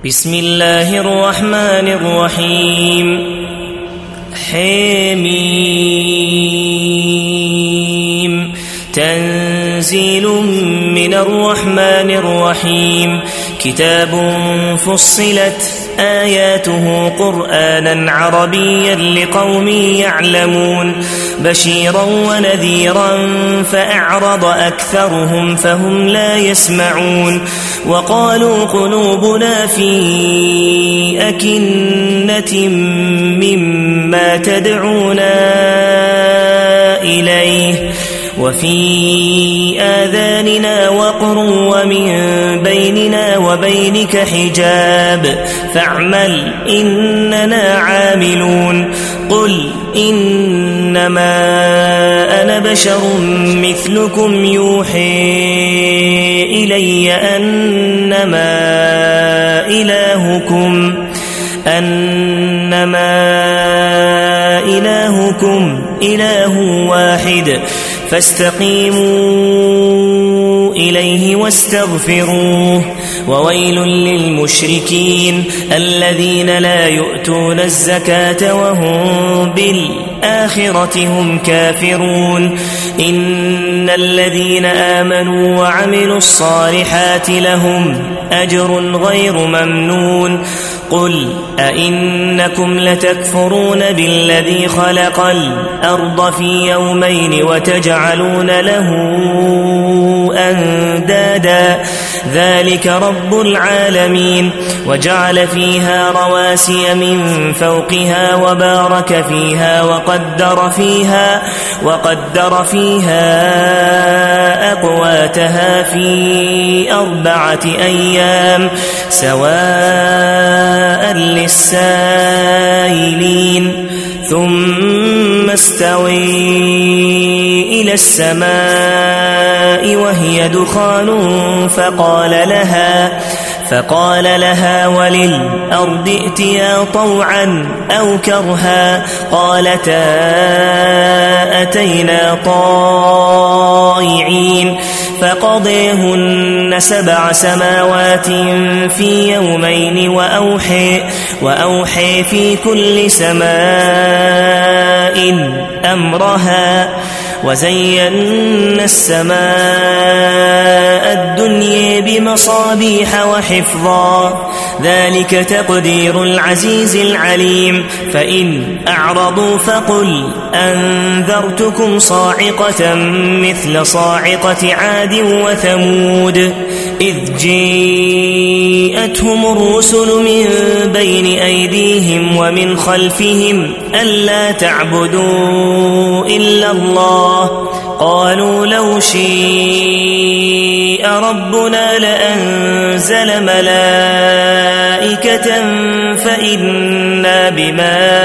بسم الله الرحمن الرحيم حميم تنزيل من الرحمن الرحيم كتاب فصلت آياته قرآنا عربيا لقوم يعلمون بشيرا ونذيرا فأعرض أكثرهم فهم لا يسمعون وقالوا قلوبنا في أكنة مما تدعونا إليه وفي آذاننا وقر ومن بيننا وبينك حجاب فاعمل إننا عاملون قل إنما أنا بشر مثلكم يوحي إلي أنما إلهكم إله واحد فاستقيموا إليه واستغفروه وويل للمشركين الذين لا يؤتون الزكاة وهم بالآخرة هم كافرون إن الذين آمنوا وعملوا الصالحات لهم أجر غير ممنون قل أئنكم لتكفرون بالذي خلق الأرض في يومين وتجعلون له أندادا ذلك رب العالمين وجعل فيها رواسي من فوقها وبارك فيها وقدر فيها أقواتها في 4 أيام سواء للسائلين ثم استوي إلى السماء وهي دخان فقال لها وللأرض ائتيا طوعا أو كرها قالتا أتينا طائعين فقضيهن 7 سماوات في يومين وأوحي في كل سماء أمرها وزينا السماء الدنيا بمصابيح وحفظا ذلك تقدير العزيز العليم فإن أعرضوا فقل أنذرتكم صاعقة مثل صاعقة عاد وثمود إذ جاءتهم الرسل من بين أيديهم ومن خلفهم ألا تعبدوا إلا الله قالوا لو شاء ربنا لأنزل ملائكة فإنا بما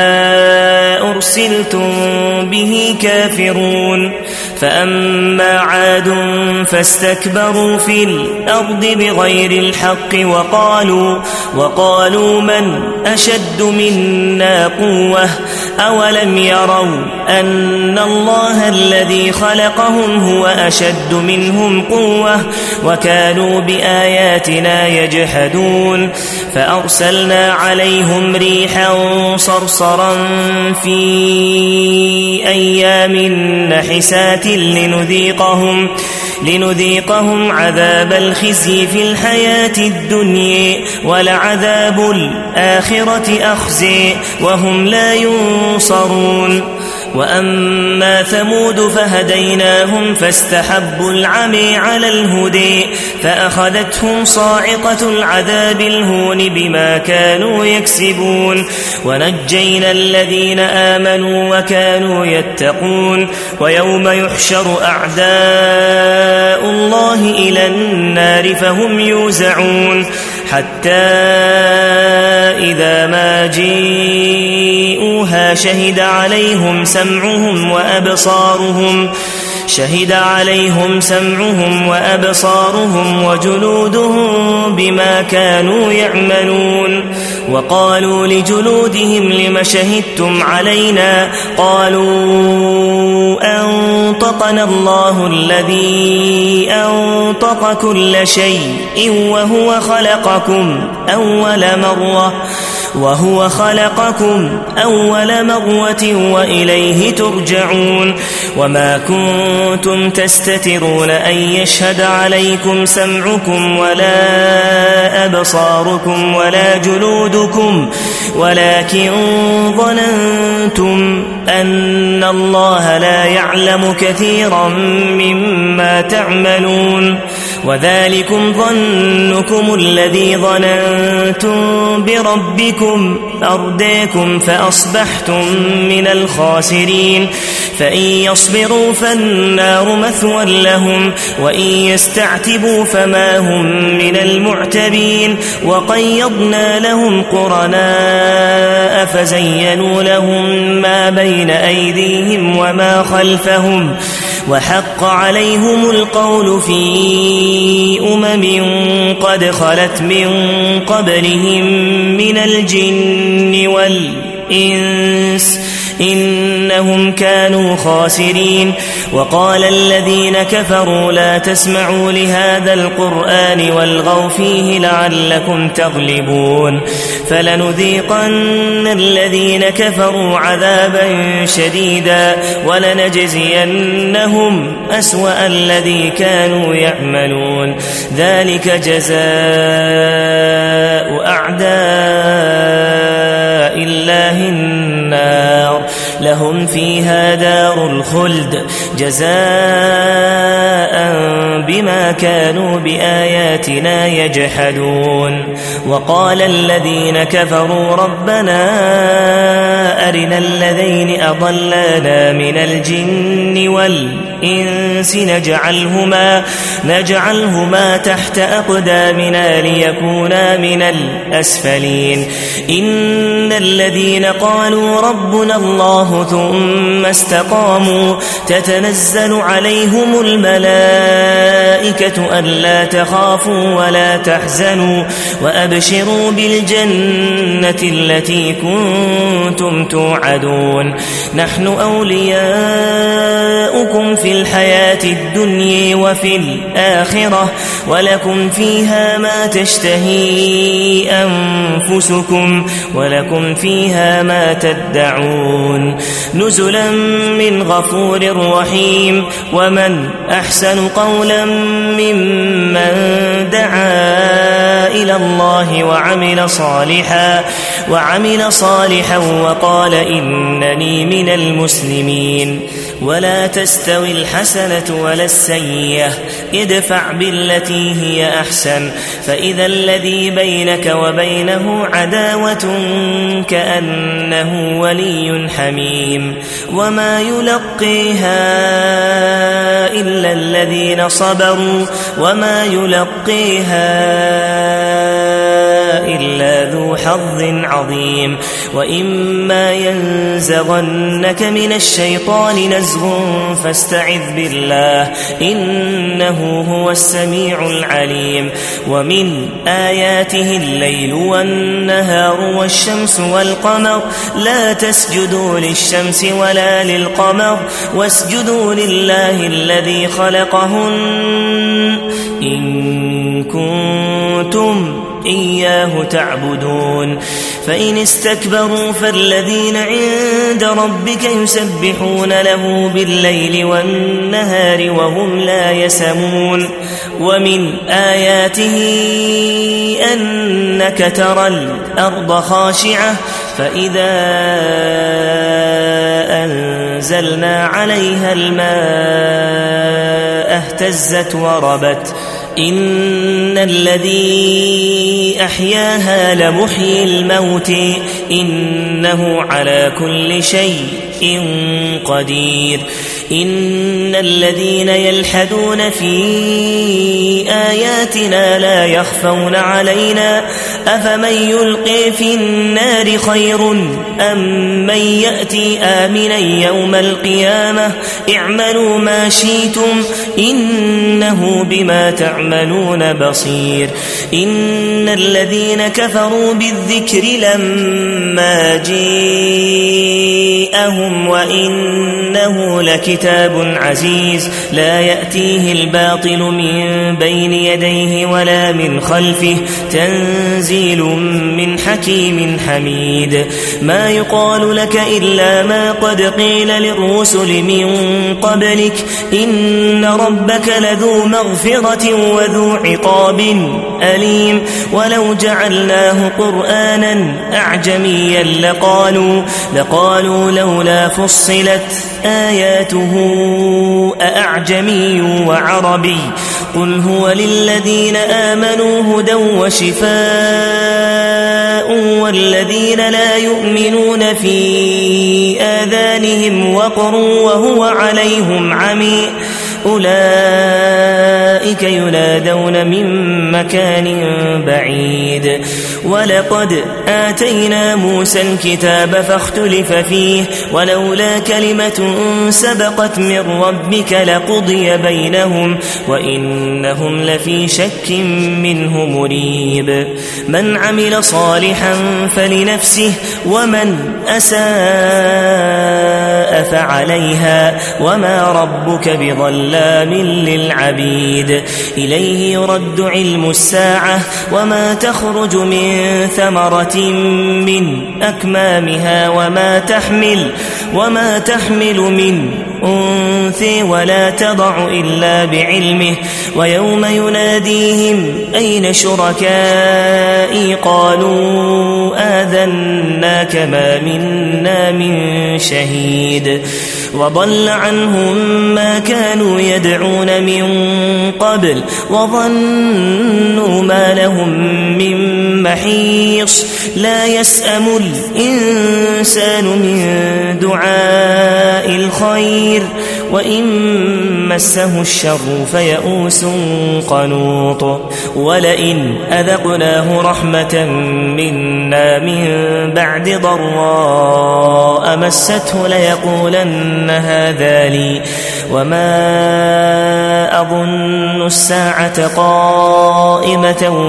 أرسلتم به كافرون فأما عاد فاستكبروا في الأرض بغير الحق وقالوا من أشد منا قوة أولم يروا أن الله الذي خلقهم هو أشد منهم قوة وكانوا بآياتنا يجحدون فأرسلنا عليهم ريحا صرصرا في أيام نحسات لنذيقهم عذاب الخزي في الحياة الدنيا ولعذاب الآخرة أخزي وهم لا ينصرون وأما ثمود فهديناهم فاستحبوا العمي على الهدي فأخذتهم صاعقة العذاب الهون بما كانوا يكسبون ونجينا الذين آمنوا وكانوا يتقون ويوم يحشر أعداء الله إلى النار فهم يوزعون حتى إذا ما جاءوها شهد عليهم سمعهم شهد عليهم سمعهم وأبصارهم وجلودهم بما كانوا يعملون وقالوا لجلودهم لم شهدتم علينا قالوا أنطقنا الله الذي أنطق كل شيء وهو خلقكم أول مرة وإليه ترجعون وما كنتم تستترون أن يشهد عليكم سمعكم ولا أبصاركم ولا جلودكم ولكن ظننتم أن الله لا يعلم كثيرا مما تعملون وذلكم ظنكم الذي ظننتم بربكم أرداكم فأصبحتم من الخاسرين فإن يصبروا فالنار مثوى لهم وإن يستعتبوا فما هم من المعتبين وقيضنا لهم قرناء فزينوا لهم ما بين أيديهم وما خلفهم وحق عليهم القول في قد خلت من قبلهم من الجن والإنس إنهم كانوا خاسرين وقال الذين كفروا لا تسمعوا لهذا القرآن والغوا فيه لعلكم تغلبون فلنذيقن الذين كفروا عذابا شديدا ولنجزينهم أسوأ الذي كانوا يعملون ذلك جزاء أعداء الله النار لهم فيها دار الخلد جزاء بما كانوا بآياتنا يجحدون وقال الذين كفروا ربنا أرنا الذين أضلانا من الجن والإنس نجعلهما تحت أقدامنا ليكونا من الأسفلين إن الذين قالوا ربنا الله ثم استقاموا تتنزل عليهم الملائكة ألا تخافوا ولا تحزنوا وأبشروا بالجنة التي كنتم توعدون نحن أولياؤكم في الحياة الدنيا وفي الآخرة ولكم فيها ما تشتهي أنفسكم ولكم فيها ما تدعون نزلا من غفور رحيم ومن أحسن قولا ممن دعا إلى الله وعمل صالحا وقال إنني من المسلمين ولا تستوي الحسنة ولا السيئة ادفع بالتي هي أحسن فإذا الذي بينك وبينه عداوة كأنه ولي حميم وما يلقيها إلا الذين صبروا وما يلقيها إلا ذو حظ عظيم وإما ينزغنك من الشيطان نزغ فاستعذ بالله إنه هو السميع العليم ومن آياته الليل والنهار والشمس والقمر لا تسجدوا للشمس ولا للقمر واسجدوا لله الذي خلقهن إن كنتم إياه تعبدون فإن استكبروا فالذين عند ربك يسبحون له بالليل والنهار وهم لا يسمون ومن آياته أنك ترى الأرض خاشعة فإذا أنزلنا عليها الماء اهتزت وربت إن الذي أحياها لمحيي الموت إنه على كل شيء قدير إن الذين يلحدون في آياتنا لا يخفون علينا أفمن يلقي في النار خير أم من يأتي آمنا يوم القيامة اعملوا ما شئتم إنه بما تعملون بصير إن الذين كفروا بالذكر لما جاءهم وإنه لكتاب عزيز لا يأتيه الباطل من بين يديه ولا من خلفه تنزيل من حكيم حميد ما يقال لك إلا ما قد قيل للرسل من قبلك إن ربك لذو مغفرة وذو عقاب أليم ولو جعلناه قرآنا أعجميا لقالوا لولا فصلت آياته أأعجمي وعربي قل هو للذين آمنوا هدى وشفاء والذين لا يؤمنون في آذانهم وقر وهو عليهم عمي أولئك ينادون من مكان بعيد ولقد آتينا موسى الكتاب فاختلف فيه ولولا كلمة سبقت من ربك لقضي بينهم وإنهم لفي شك منه مريب من عمل صالحا فلنفسه ومن أساء فعليها وما ربك بظلام للعبيد إليه يرد علم الساعة وما تخرج من ثمرة من أكمامها وما تحمل من أنثى ولا تضع إلا بعلمه ويوم يناديهم أين شركائي قالوا آذناك ما منا من شهيد وضل عنهم ما كانوا يدعون من قبل وظنوا ما لهم من محيص لا يسأم الإنسان من دعاء الخير وإن مسه الشر فيئوس قنوط ولئن أذقناه رحمة منا من بعد ضراء مسته ليقولن هذا لي وما أظن الساعة قائمة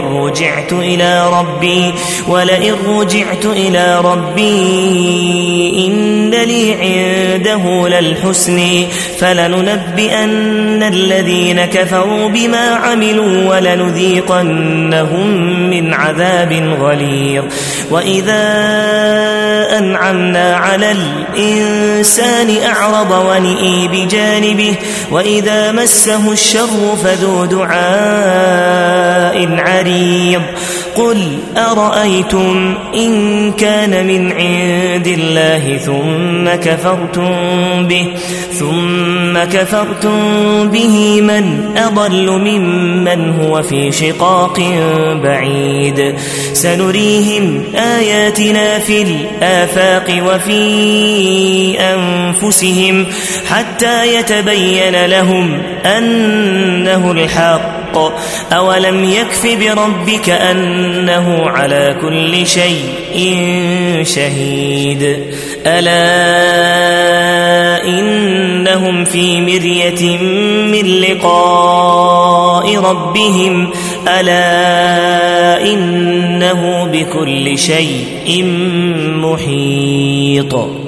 ولئن رجعت إلى ربي إن لي عنده للحسن فلننبئن الذين كفروا بما عملوا ولنذيقنهم من عذاب غليظ وإذا أنعمنا على الإنسان أعرض ونئي بجانبه وإذا مسه الشر فذو دعاء عريض قل أرأيتم إن كان من عند الله ثم كفرتم به من أضل ممن هو في شقاق بعيد سنريهم آياتنا في الآفاق وفي أنفسهم حتى يتبين لهم أنه الحق أولم يكف بربك أنه على كل شيء شهيد ألا إنهم في مرية من لقاء ربهم ألا إنه بكل شيء محيط